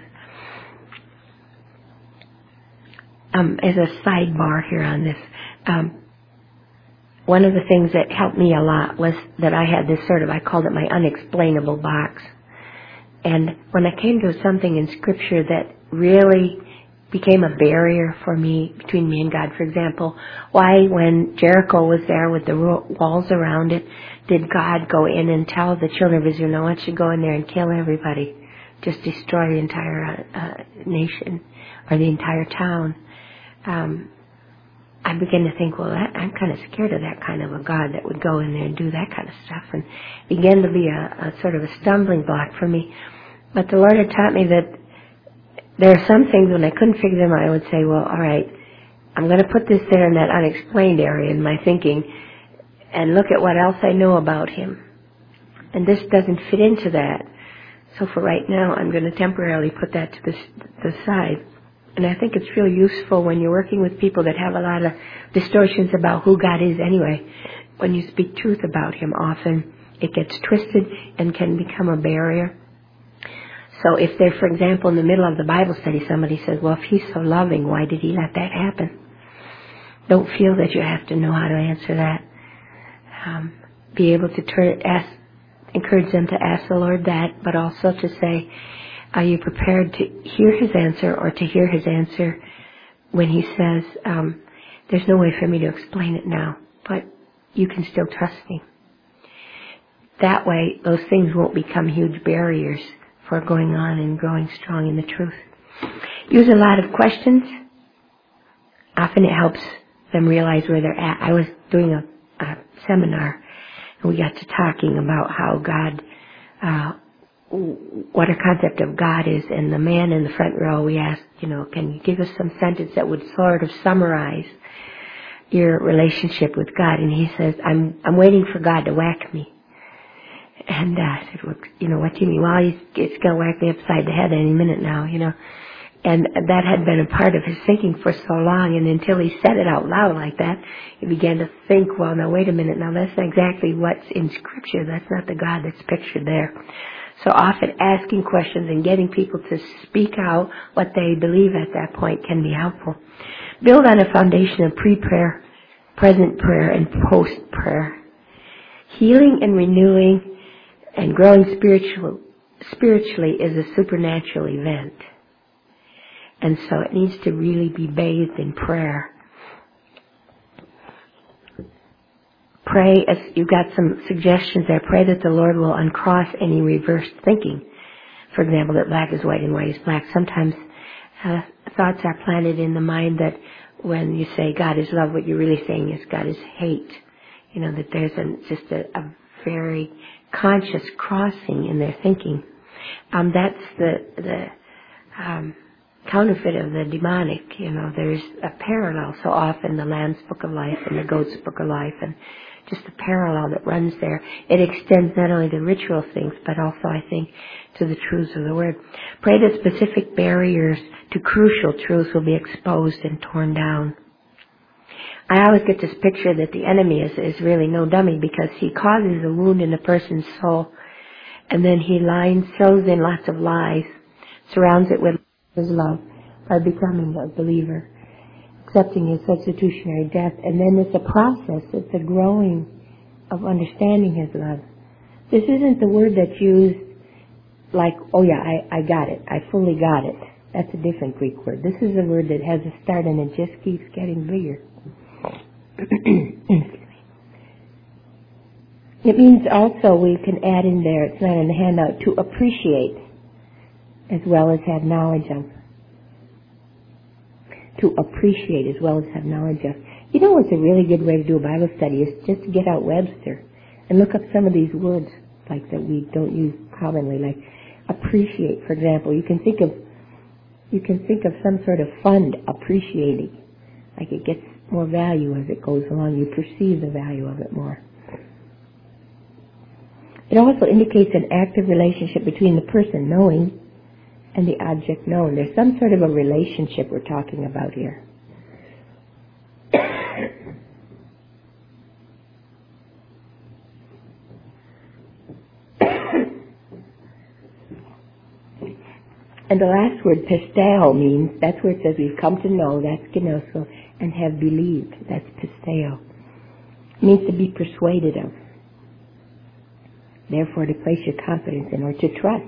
Um, as a sidebar here on this, um, one of the things that helped me a lot was that I had this sort of, I called it my unexplainable box. And when I came to something in Scripture that really became a barrier for me, between me and God, for example, why when Jericho was there with the walls around it, did God go in and tell the children of Israel, no, I want you to go in there and kill everybody, just destroy the entire uh, nation or the entire town? Um, I began to think, well, that, I'm kind of scared of that kind of a God that would go in there and do that kind of stuff, and began to be a, a sort of a stumbling block for me. But the Lord had taught me that there are some things when I couldn't figure them out, I would say, well, all right, I'm going to put this there in that unexplained area in my thinking and look at what else I know about Him. And this doesn't fit into that. So for right now, I'm going to temporarily put that to the, the side. And I think it's real useful when you're working with people that have a lot of distortions about who God is anyway. When you speak truth about Him, often it gets twisted and can become a barrier. So if they're, for example, in the middle of the Bible study, somebody says, well, if He's so loving, why did He let that happen? Don't feel that you have to know how to answer that. Um, be able to turn, ask, encourage them to ask the Lord that, but also to say, are you prepared to hear His answer or to hear His answer when He says, um, there's no way for me to explain it now, but you can still trust me. That way, those things won't become huge barriers for going on and growing strong in the truth. Use a lot of questions. Often it helps them realize where they're at. I was doing a, a seminar, and we got to talking about how God, uh, what our concept of God is, and the man in the front row, we asked, you know, can you give us some sentence that would sort of summarize your relationship with God? And he says, I'm I'm waiting for God to whack me. And uh, I said, well, you know, what do you mean? Well, he's, he's going to whack me upside the head any minute now, you know. And that had been a part of his thinking for so long, and until he said it out loud like that, he began to think, well, now wait a minute, now that's not exactly what's in Scripture. That's not the God that's pictured there. So often asking questions and getting people to speak out what they believe at that point can be helpful. Build on a foundation of pre-prayer, present prayer, and post-prayer. Healing and renewing and growing spiritual, spiritually is a supernatural event. And so it needs to really be bathed in prayer. Pray, as you've got some suggestions there, pray that the Lord will uncross any reversed thinking. For example, that black is white and white is black. Sometimes uh, thoughts are planted in the mind that when you say God is love, what you're really saying is God is hate. You know, that there's a, just a, a very conscious crossing in their thinking. Um, that's the, the um, counterfeit of the demonic. You know, there's a parallel so often, the Lamb's Book of Life and the Goat's Book of Life, and just a parallel that runs there. It extends not only to ritual things, but also, I think, to the truths of the Word. Pray that specific barriers to crucial truths will be exposed and torn down. I always get this picture that the enemy is, is really no dummy, because he causes a wound in a person's soul, and then he lines, throws in lots of lies, surrounds it with his love by becoming a believer, accepting his substitutionary death. And then it's a process, it's a growing of understanding his love. This isn't the word that's used like, oh yeah, I, I got it, I fully got it. That's a different Greek word. This is a word that has a start and it just keeps getting bigger. It means also, we can add in there, it's not in the handout, to appreciate as well as have knowledge of. To appreciate as well as have knowledge of. You know what's a really good way to do a Bible study is just to get out Webster and look up some of these words like that we don't use commonly, like appreciate. For example, you can think of you can think of some sort of fund appreciating, like it gets more value as it goes along. You perceive the value of it more. It also indicates an active relationship between the person knowing and the object known. There's some sort of a relationship we're talking about here. And the last word, pisteo, means, that's where it says we've come to know, that's gnosko, and have believed, that's pisteo. It means to be persuaded of. Therefore, to place your confidence in or to trust.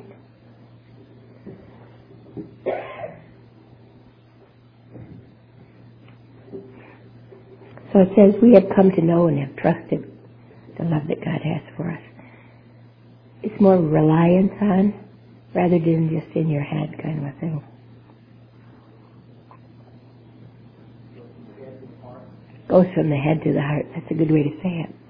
So it says we have come to know and have trusted the love that God has for us. It's more reliance on rather than just in your head kind of a thing. Goes from the head to the heart. That's a good way to say it.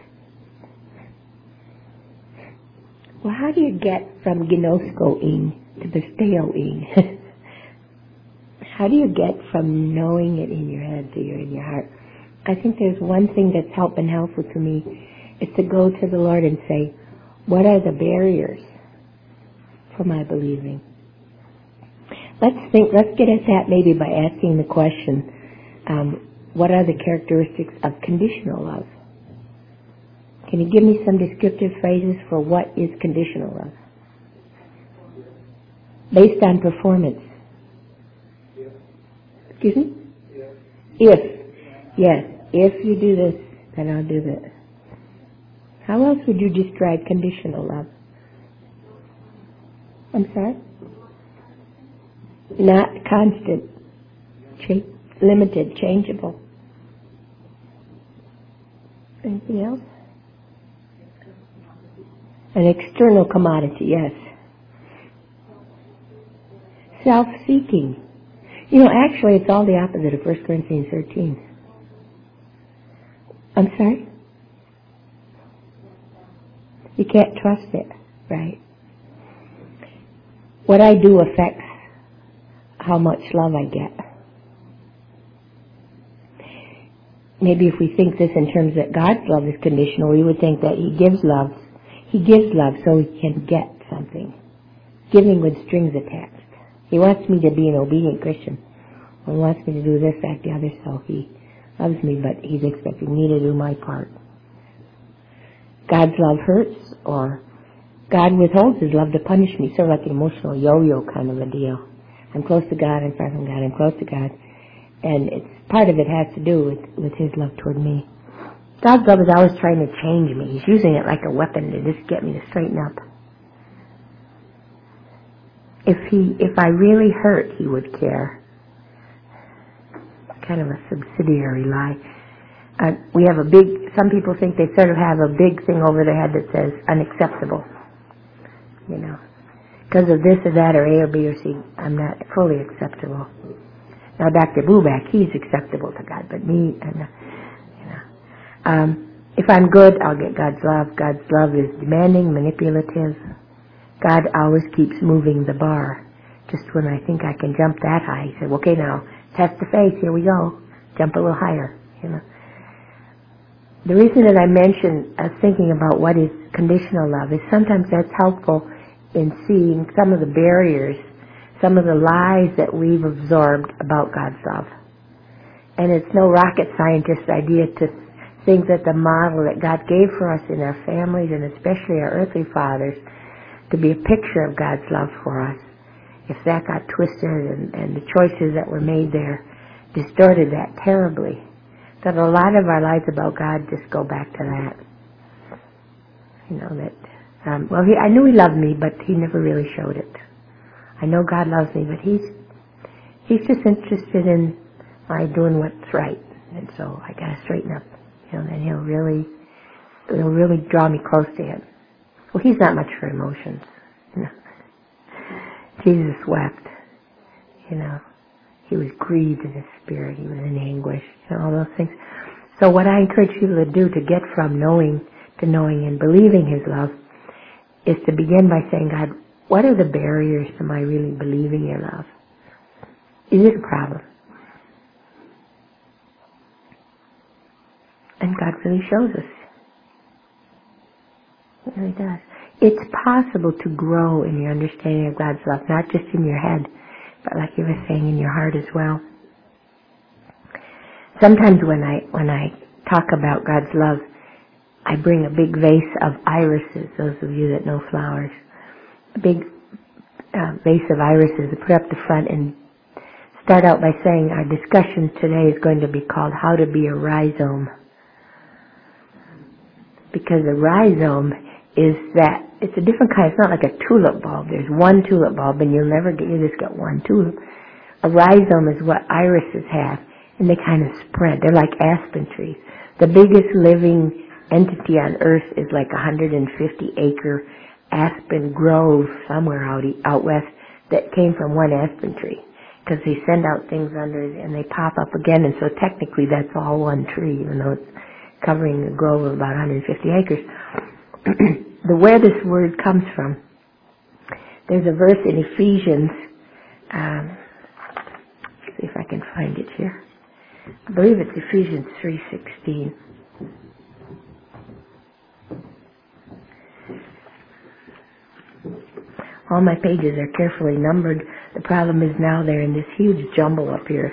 Well, how do you get from gnosko-ing to pisteo-ing? How do you get from knowing it in your head to your in your heart? I think there's one thing that's helped been helpful to me is to go to the Lord and say, what are the barriers for my believing? Let's think. Let's get at that maybe by asking the question, um, what are the characteristics of conditional love? Can you give me some descriptive phrases for what is conditional love? Based on performance. Excuse me? If. Yes. If you do this, then I'll do this. How else would you describe conditional love? I'm sorry? Not constant. Cha- limited, changeable. Anything else? An external commodity, yes. Self-seeking. You know, actually, it's all the opposite of First Corinthians thirteen. I'm sorry? You can't trust it, right? What I do affects how much love I get. Maybe if we think this in terms that God's love is conditional, we would think that He gives love. He gives love so He can get something. Giving with strings attached. He wants me to be an obedient Christian. Or He wants me to do this, that, the other, so He loves me, but He's expecting me to do my part. God's love hurts, or God withholds His love to punish me, sort of like an emotional yo-yo kind of a deal. I'm close to God, I'm far from God, I'm close to God. And it's part of it has to do with, with His love toward me. God's love is always trying to change me. He's using it like a weapon to just get me to straighten up. If he, if I really hurt, He would care. Kind of a subsidiary lie. Uh, we have a big, some people think they sort of have a big thing over their head that says unacceptable. You know, because of this or that or A or B or C, I'm not fully acceptable. Now Doctor Buback, he's acceptable to God, but me, I'm not, you know. Um, if I'm good, I'll get God's love. God's love is demanding, manipulative. God always keeps moving the bar. Just when I think I can jump that high, He said, okay now, test the faith, here we go. Jump a little higher, you know. The reason that I mention uh, thinking about what is conditional love is sometimes that's helpful in seeing some of the barriers, some of the lies that we've absorbed about God's love. And it's no rocket scientist idea to think that the model that God gave for us in our families, and especially our earthly fathers, to be a picture of God's love for us, if that got twisted and, and the choices that were made there distorted that terribly, that a lot of our lies about God just go back to that. You know, that, um, well, he, I knew He loved me, but He never really showed it. I know God loves me, but He's, He's just interested in my doing what's right. And so I gotta straighten up. You know, then He'll really, He'll really draw me close to Him. Well, He's not much for emotions. You know. Jesus wept. You know. He was grieved in His spirit. He was in anguish. You know, all those things. So what I encourage people to do to get from knowing to knowing and believing His love is to begin by saying, God, What are the barriers to my really believing your love? Is it a problem? And God really shows us. It really does. It's possible to grow in your understanding of God's love, not just in your head, but like you were saying, in your heart as well. Sometimes when I when I talk about God's love, I bring a big vase of irises, those of you that know flowers. A big uh, vase of irises, I put up the front and start out by saying our discussion today is going to be called How to Be a Rhizome. Because a rhizome is that, it's a different kind, it's not like a tulip bulb. There's one tulip bulb and you'll never get, you just get one tulip. A rhizome is what irises have, and they kind of spread. They're like aspen trees. The biggest living entity on earth is like a one hundred fifty acre aspen grove somewhere out, out west that came from one aspen tree. Because they send out things under it and they pop up again, and so technically that's all one tree, even though it's covering a grove of about one hundred fifty acres. The where this word comes from, there's a verse in Ephesians, um, let's see if I can find it here. I believe it's Ephesians three sixteen. All my pages are carefully numbered. The problem is now they're in this huge jumble up here.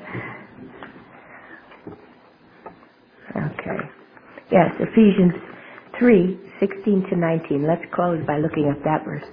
Okay. Yes, Ephesians three sixteen to nineteen. Let's close by looking at that verse.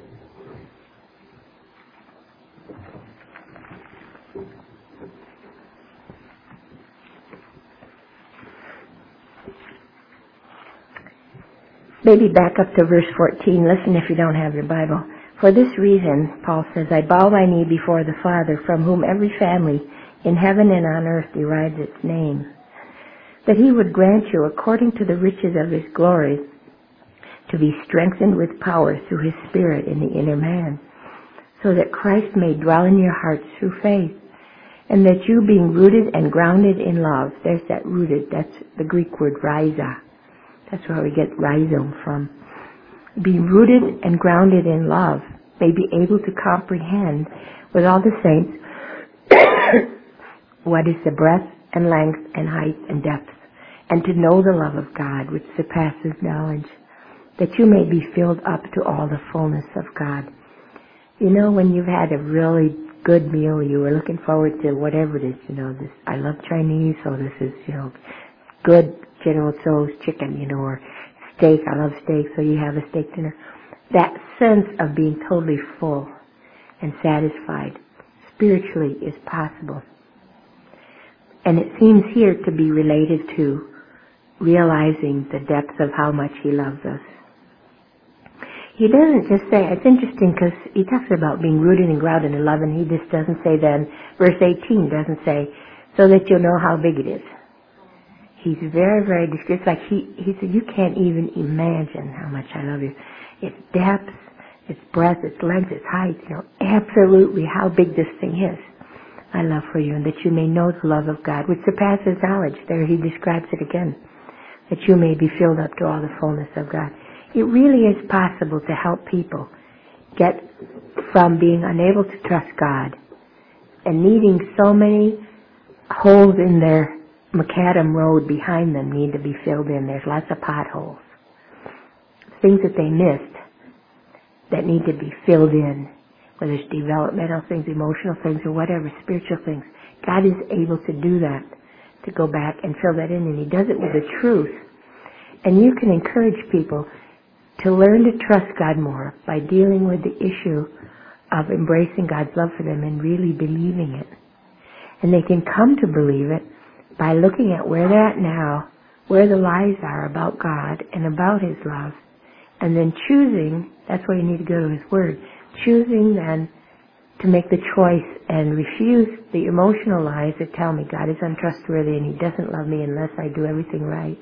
Maybe back up to verse fourteen. Listen if you don't have your Bible. For this reason, Paul says, I bow my knee before the Father, from whom every family in heaven and on earth derives its name, that he would grant you, according to the riches of his glory, to be strengthened with power through his Spirit in the inner man, so that Christ may dwell in your hearts through faith, and that you, being rooted and grounded in love, there's that rooted, that's the Greek word rhiza. That's where we get rhizome from. Be rooted and grounded in love, may be able to comprehend with all the saints what is the breadth and length and height and depth, and to know the love of God which surpasses knowledge, that you may be filled up to all the fullness of God. You know, when you've had a really good meal, you were looking forward to whatever it is, you know, this, I love Chinese, so this is, you know, good General Tso's chicken, you know, or steak, I love steak, so you have a steak dinner. That sense of being totally full and satisfied spiritually is possible. And it seems here to be related to realizing the depth of how much he loves us. He doesn't just say, it's interesting because he talks about being rooted and grounded in love, and he just doesn't say then, verse eighteen doesn't say, so that you'll know how big it is. He's very, very discreet. It's like he, he said, you can't even imagine how much I love you. Its depth, its breadth, its length, its height, you know, absolutely how big this thing is. I love for you, and that you may know the love of God, which surpasses knowledge. There he describes it again. That you may be filled up to all the fullness of God. It really is possible to help people get from being unable to trust God and needing so many holes in their macadam road behind them need to be filled in. There's lots of potholes. Things that they missed that need to be filled in, whether it's developmental things, emotional things, or whatever, spiritual things. God is able to do that, to go back and fill that in, and he does it with the truth. And you can encourage people to learn to trust God more by dealing with the issue of embracing God's love for them and really believing it. And they can come to believe it by looking at where they're at now, where the lies are about God and about his love, and then choosing, that's where you need to go to his word, choosing then to make the choice and refuse the emotional lies that tell me God is untrustworthy and he doesn't love me unless I do everything right.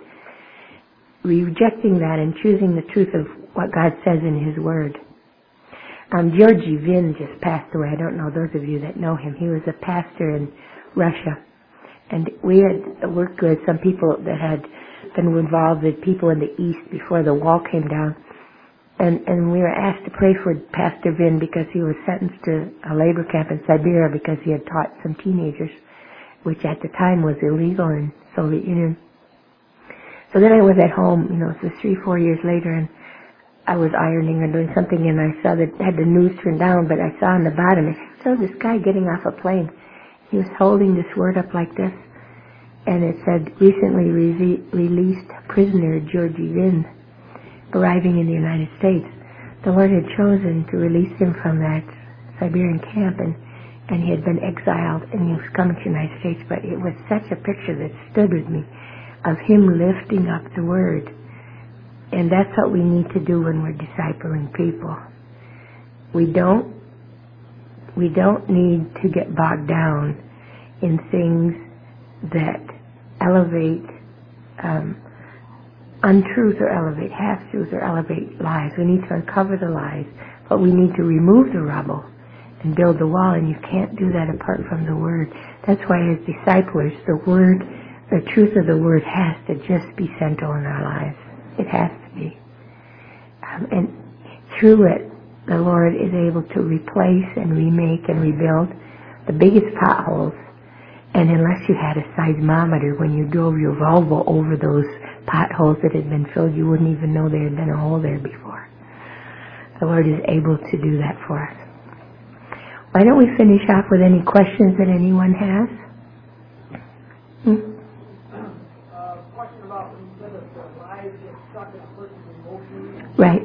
Rejecting that and choosing the truth of what God says in his word. Um, Georgy Vin just passed away. I don't know those of you that know him. He was a pastor in Russia. And we had worked with some people that had been involved with people in the East before the wall came down. And, and we were asked to pray for Pastor Vin because he was sentenced to a labor camp in Siberia because he had taught some teenagers, which at the time was illegal in Soviet Union. So then I was at home, you know, it was three, four years later, and I was ironing or doing something, and I saw that had the news turned down, but I saw on the bottom, I saw this guy getting off a plane. He was holding this word up like this, and it said, recently re- released prisoner Georgie Vin, arriving in the United States. The Lord had chosen to release him from that Siberian camp, and, and he had been exiled, and he was coming to the United States, but it was such a picture that stood with me of him lifting up the word. And that's what we need to do when we're discipling people. We don't, we don't need to get bogged down in things that elevate um, untruth or elevate half-truth or elevate lies. We need to uncover the lies, but we need to remove the rubble and build the wall, and you can't do that apart from the Word. That's why as disciples, the Word, the truth of the Word has to just be central in our lives. It has to be. Um, and through it, the Lord is able to replace and remake and rebuild the biggest potholes. And unless you had a seismometer when you drove your Volvo over those potholes that had been filled, you wouldn't even know there had been a hole there before. The Lord is able to do that for us. Why don't we finish off with any questions that anyone has? Hmm? Right.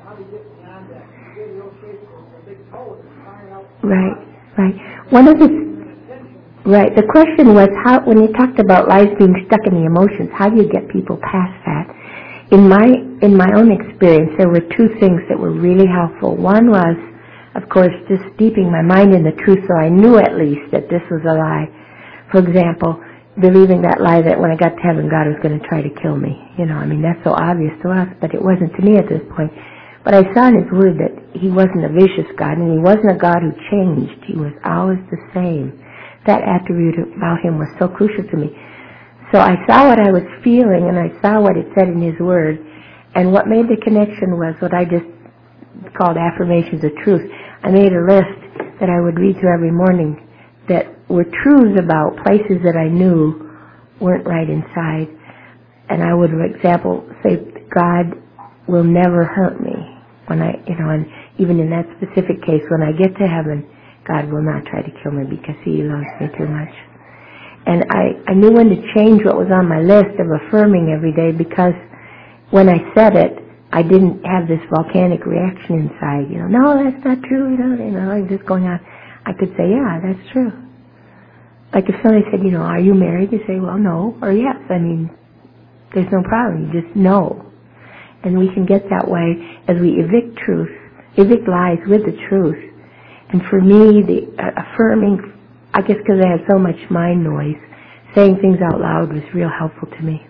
Right, right. One of the right. The question was how when you talked about lies being stuck in the emotions, how do you get people past that? In my in my own experience, there were two things that were really helpful. One was, of course, just steeping my mind in the truth, so I knew at least that this was a lie. For example, believing that lie that when I got to heaven, God was going to try to kill me. You know, I mean, that's so obvious to us, but it wasn't to me at this point. But I saw in His Word that He wasn't a vicious God, and He wasn't a God who changed. He was always the same. That attribute about Him was so crucial to me. So I saw what I was feeling, and I saw what it said in His Word, and what made the connection was what I just called affirmations of truth. I made a list that I would read through every morning that were truths about places that I knew weren't right inside. And I would, for example, say, God will never hurt me. When I, you know, and even in that specific case, when I get to heaven, God will not try to kill me because He loves me too much. And I, I knew when to change what was on my list of affirming every day, because when I said it, I didn't have this volcanic reaction inside, you know, no, that's not true, you know, you know, like this going on. I could say, yeah, that's true. Like if somebody said, you know, are you married? You say, well, no, or yes. I mean, there's no problem. You just know. And we can get that way as we evict truth, evict lies with the truth. And for me, the uh, affirming, I guess because I had so much mind noise, saying things out loud was real helpful to me.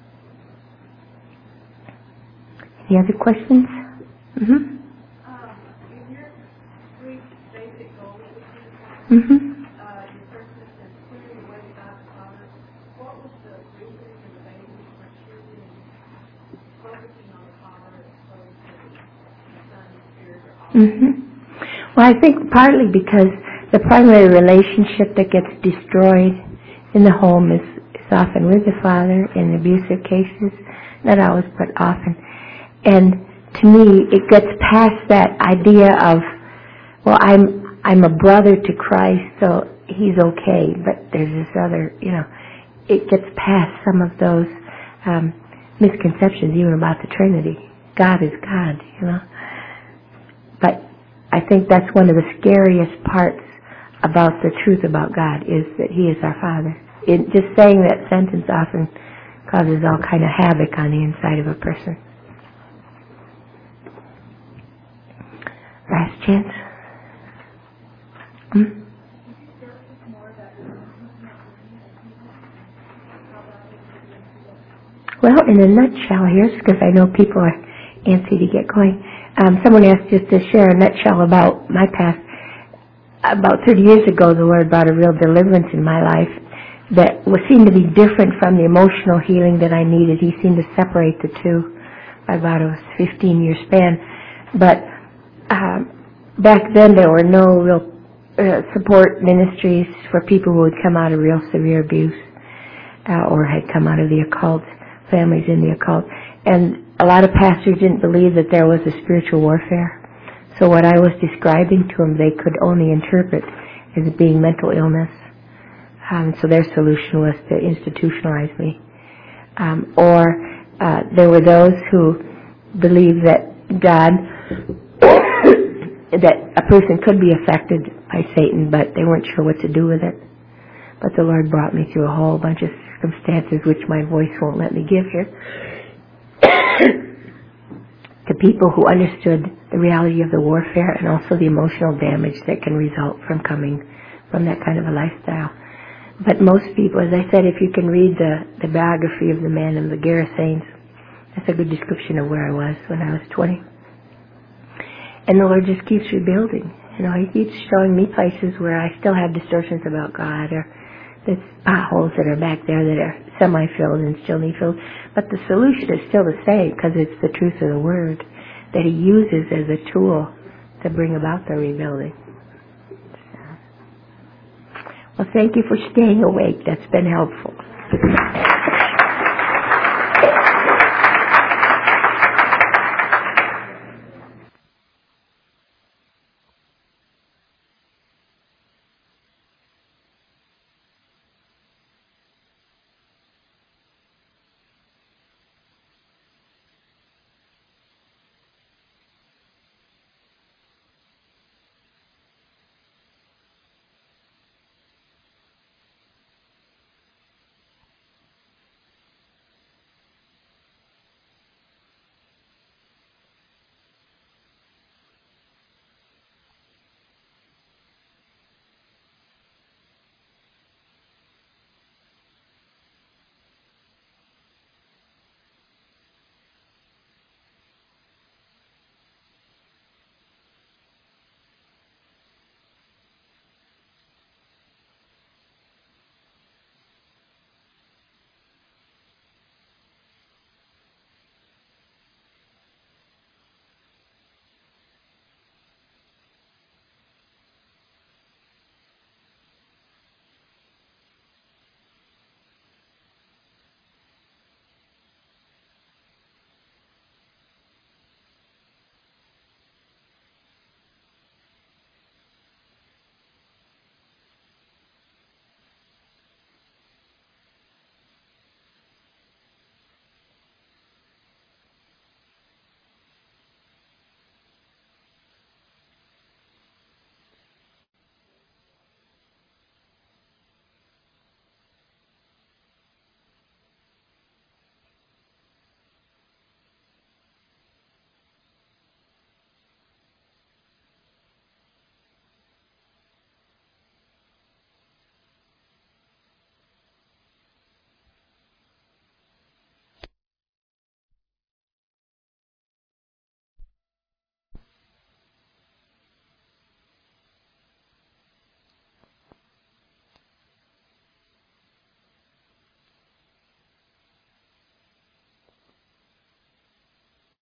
Any other questions? Mm-hmm. Uh, in your three basic goals, Mm-hmm. uh, your first is clearly the way to God's Father. What was the reasoning and the basis for choosing focusing on the Father as opposed to the Son, Spirit, or all? Mm-hmm. Well, I think partly because the primary relationship that gets destroyed in the home is, is often with the father in abusive cases. Not always, but often. And to me, it gets past that idea of, well, I'm I'm a brother to Christ, so He's okay. But there's this other, you know, it gets past some of those um, misconceptions even about the Trinity. God is God, you know. But I think that's one of the scariest parts about the truth about God is that He is our Father. It, just saying that sentence often causes all kind of havoc on the inside of a person. Last chance. Hmm? Well, in a nutshell here, because I know people are antsy to get going, um, someone asked just to share a nutshell about my past. About thirty years ago, the Lord brought a real deliverance in my life that was seemed to be different from the emotional healing that I needed. He seemed to separate the two by about a fifteen-year span. But um, back then there were no real uh, support ministries for people who had come out of real severe abuse uh, or had come out of the occult, families in the occult. And a lot of pastors didn't believe that there was a spiritual warfare. So what I was describing to them, they could only interpret as being mental illness. Um, so their solution was to institutionalize me. Um, or uh, there were those who believed that God, that a person could be affected by Satan, but they weren't sure what to do with it. But the Lord brought me through a whole bunch of circumstances which my voice won't let me give here, to people who understood the reality of the warfare and also the emotional damage that can result from coming from that kind of a lifestyle. But most people, as I said, if you can read the, the biography of the man in the Gerasenes, that's a good description of where I was when I was twenty. And the Lord just keeps rebuilding. You know, He keeps showing me places where I still have distortions about God, or there's potholes that are back there that are semi-filled and still need filled. But the solution is still the same, because it's the truth of the Word that He uses as a tool to bring about the rebuilding. So. Well, thank you for staying awake. That's been helpful.